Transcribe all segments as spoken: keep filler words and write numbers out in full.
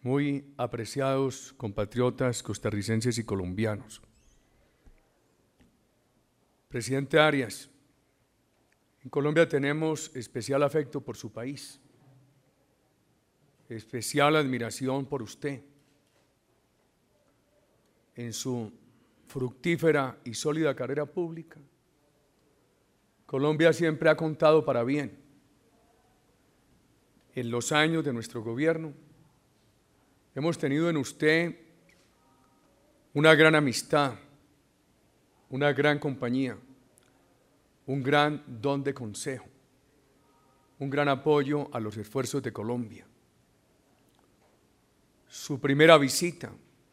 muy apreciados compatriotas costarricenses y colombianos. Presidente Arias, en Colombia tenemos especial afecto por su país, especial admiración por usted, en su fructífera y sólida carrera pública. Colombia siempre ha contado para bien. En los años de nuestro gobierno hemos tenido en usted una gran amistad, una gran compañía, un gran don de consejo, un gran apoyo a los esfuerzos de Colombia. Su primera visita,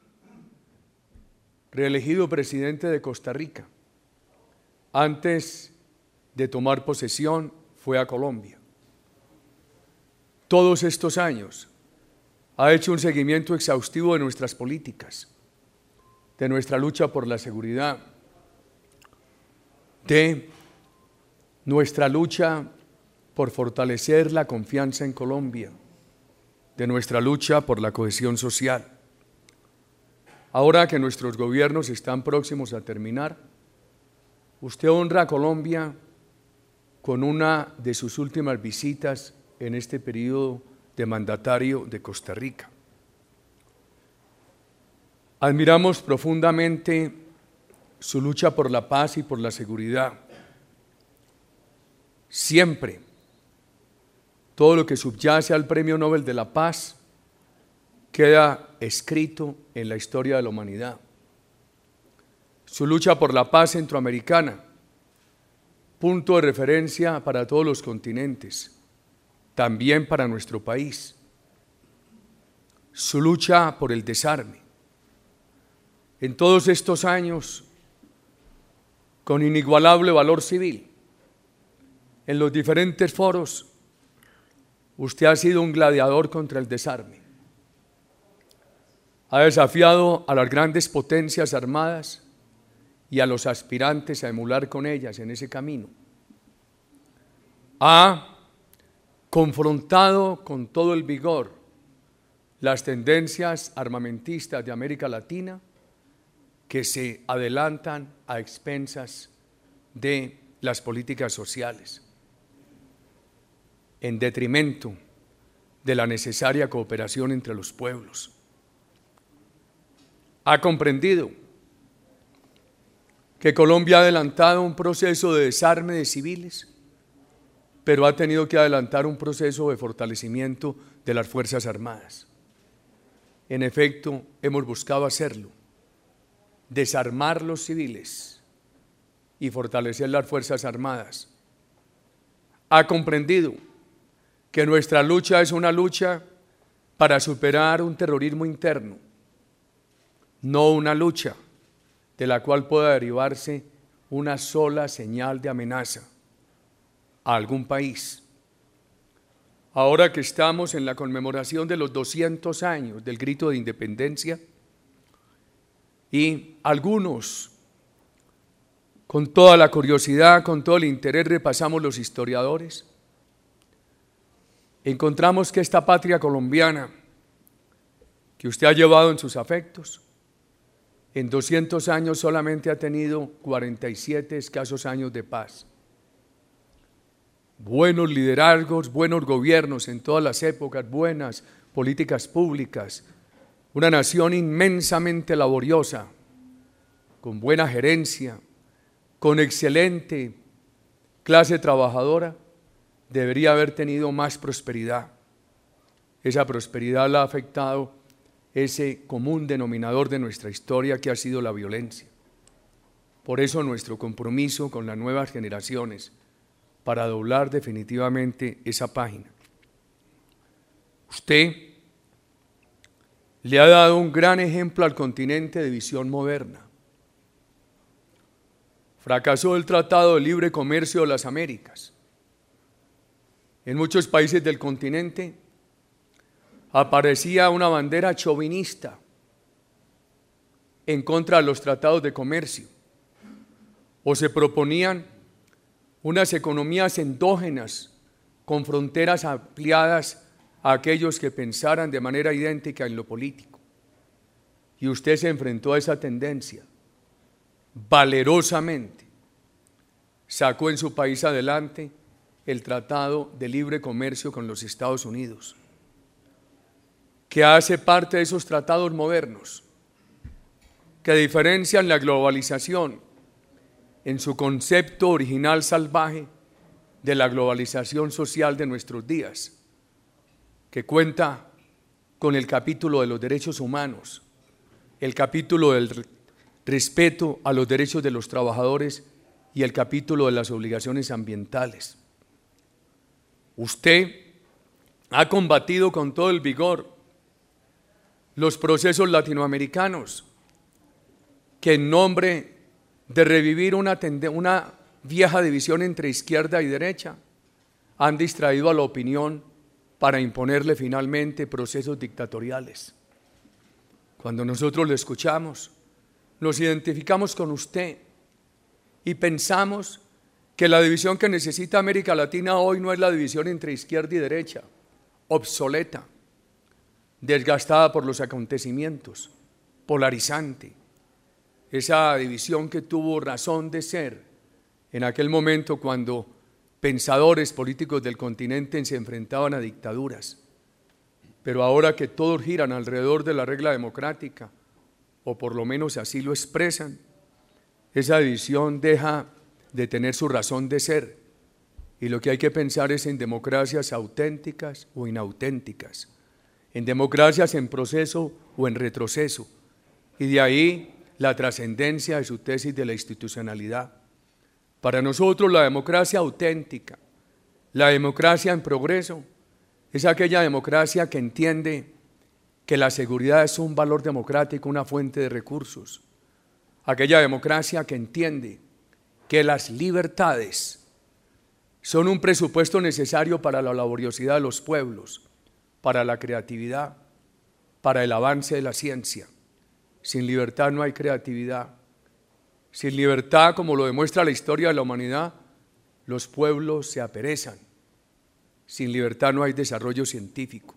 reelegido presidente de Costa Rica, antes de tomar posesión, fue a Colombia. Todos estos años ha hecho un seguimiento exhaustivo de nuestras políticas, de nuestra lucha por la seguridad, de nuestra lucha por fortalecer la confianza en Colombia, de nuestra lucha por la cohesión social. Ahora que nuestros gobiernos están próximos a terminar, usted honra a Colombia con una de sus últimas visitas en este periodo de mandatario de Costa Rica. Admiramos profundamente su lucha por la paz y por la seguridad. Siempre, todo lo que subyace al Premio Nobel de la Paz queda escrito en la historia de la humanidad. Su lucha por la paz centroamericana, punto de referencia para todos los continentes, también para nuestro país. Su lucha por el desarme. En todos estos años, con inigualable valor civil, en los diferentes foros, usted ha sido un gladiador contra el desarme. Ha desafiado a las grandes potencias armadas y a los aspirantes a emular con ellas en ese camino. Ha confrontado con todo el vigor las tendencias armamentistas de América Latina que se adelantan a expensas de las políticas sociales, en detrimento de la necesaria cooperación entre los pueblos. Ha comprendido que Colombia ha adelantado un proceso de desarme de civiles, pero ha tenido que adelantar un proceso de fortalecimiento de las Fuerzas Armadas. En efecto, hemos buscado hacerlo, desarmar los civiles y fortalecer las Fuerzas Armadas. Ha comprendido que nuestra lucha es una lucha para superar un terrorismo interno, no una lucha de la cual pueda derivarse una sola señal de amenaza a algún país. Ahora que estamos en la conmemoración de los doscientos años del grito de independencia, y algunos, con toda la curiosidad, con todo el interés, repasamos los historiadores, encontramos que esta patria colombiana que usted ha llevado en sus afectos, en doscientos años solamente ha tenido cuarenta y siete escasos años de paz. Buenos liderazgos, buenos gobiernos en todas las épocas, buenas políticas públicas, una nación inmensamente laboriosa, con buena gerencia, con excelente clase trabajadora, debería haber tenido más prosperidad. Esa prosperidad la ha afectado ese común denominador de nuestra historia que ha sido la violencia. Por eso nuestro compromiso con las nuevas generaciones para doblar definitivamente esa página. Usted le ha dado un gran ejemplo al continente de visión moderna. Fracasó el Tratado de Libre Comercio de las Américas. En muchos países del continente aparecía una bandera chauvinista en contra de los tratados de comercio, o se proponían unas economías endógenas con fronteras ampliadas a aquellos que pensaran de manera idéntica en lo político. Y usted se enfrentó a esa tendencia valerosamente. Sacó en su país adelante el Tratado de Libre Comercio con los Estados Unidos, que hace parte de esos tratados modernos que diferencian la globalización en su concepto original salvaje de la globalización social de nuestros días, que cuenta con el capítulo de los derechos humanos, el capítulo del respeto a los derechos de los trabajadores y el capítulo de las obligaciones ambientales. Usted ha combatido con todo el vigor los procesos latinoamericanos que en nombre de revivir una, una vieja división entre izquierda y derecha han distraído a la opinión para imponerle finalmente procesos dictatoriales. Cuando nosotros lo escuchamos, nos identificamos con usted y pensamos que la división que necesita América Latina hoy no es la división entre izquierda y derecha, obsoleta, desgastada por los acontecimientos, polarizante. Esa división que tuvo razón de ser en aquel momento cuando pensadores políticos del continente se enfrentaban a dictaduras. Pero ahora que todos giran alrededor de la regla democrática, o por lo menos así lo expresan, esa división deja de tener su razón de ser, y lo que hay que pensar es en democracias auténticas o inauténticas, en democracias en proceso o en retroceso, y de ahí la trascendencia de su tesis de la institucionalidad. Para nosotros la democracia auténtica, la democracia en progreso, es aquella democracia que entiende que la seguridad es un valor democrático, una fuente de recursos. Aquella democracia que entiende que las libertades son un presupuesto necesario para la laboriosidad de los pueblos, para la creatividad, para el avance de la ciencia. Sin libertad no hay creatividad. Sin libertad, como lo demuestra la historia de la humanidad, los pueblos se aperezan. Sin libertad no hay desarrollo científico.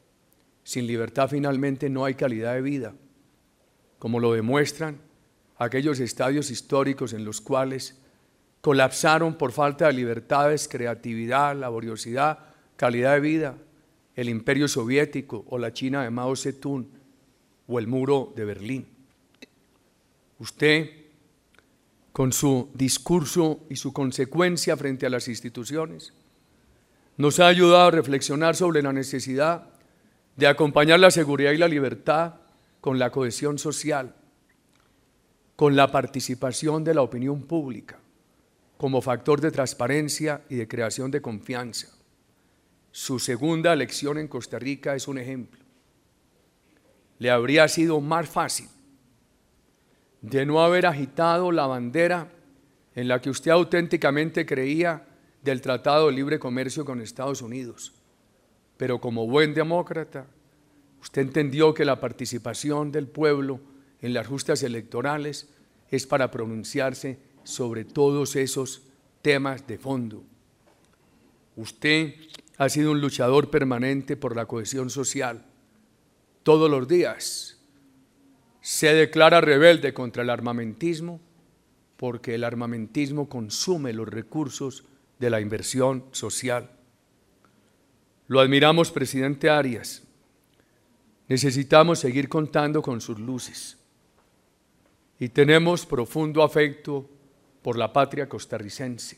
Sin libertad finalmente no hay calidad de vida, como lo demuestran aquellos estadios históricos en los cuales colapsaron por falta de libertades, creatividad, laboriosidad, calidad de vida, el imperio soviético o la China de Mao Zedong o el muro de Berlín. Usted, con su discurso y su consecuencia frente a las instituciones, nos ha ayudado a reflexionar sobre la necesidad de acompañar la seguridad y la libertad con la cohesión social, con la participación de la opinión pública como factor de transparencia y de creación de confianza. Su segunda elección en Costa Rica es un ejemplo. Le habría sido más fácil de no haber agitado la bandera en la que usted auténticamente creía del Tratado de Libre Comercio con Estados Unidos. Pero como buen demócrata, usted entendió que la participación del pueblo en las justas electorales es para pronunciarse sobre todos esos temas de fondo. Usted ha sido un luchador permanente por la cohesión social. Todos los días se declara rebelde contra el armamentismo porque el armamentismo consume los recursos de la inversión social. Lo admiramos, presidente Arias. Necesitamos seguir contando con sus luces y tenemos profundo afecto por la patria costarricense,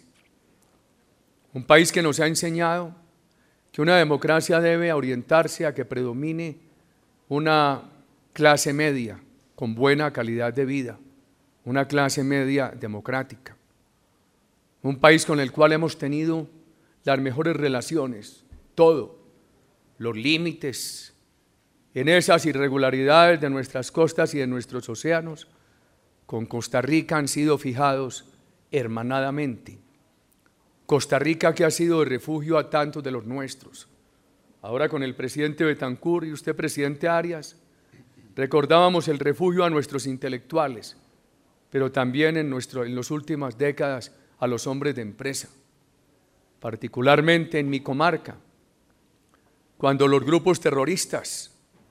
un país que nos ha enseñado que una democracia debe orientarse a que predomine una clase media con buena calidad de vida, una clase media democrática, un país con el cual hemos tenido las mejores relaciones, todo, los límites en esas irregularidades de nuestras costas y de nuestros océanos, con Costa Rica han sido fijados hermanadamente. Costa Rica que ha sido de refugio a tantos de los nuestros. Ahora con el presidente Betancur y usted, presidente Arias, recordábamos el refugio a nuestros intelectuales, pero también en, nuestro, en las últimas décadas a los hombres de empresa, particularmente en mi comarca. cuando los grupos terroristas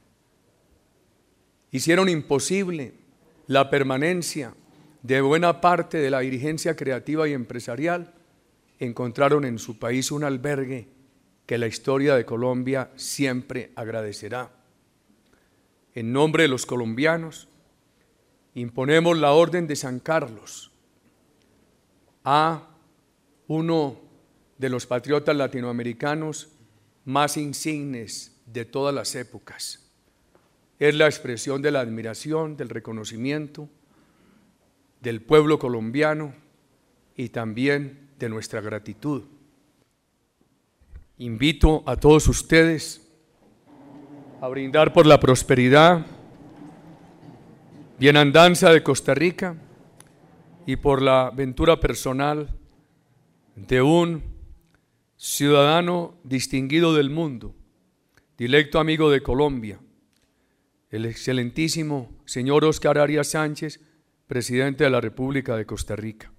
hicieron imposible la permanencia de buena parte de la dirigencia creativa y empresarial, encontraron en su país un albergue que la historia de Colombia siempre agradecerá. En nombre de los colombianos, imponemos la Orden de San Carlos a uno de los patriotas latinoamericanos más insignes de todas las épocas. Es la expresión de la admiración, del reconocimiento del pueblo colombiano y también de nuestra gratitud. Invito a todos ustedes a brindar por la prosperidad, bienandanza de Costa Rica y por la ventura personal de un ciudadano distinguido del mundo, directo amigo de Colombia, el excelentísimo señor Óscar Arias Sánchez, presidente de la República de Costa Rica.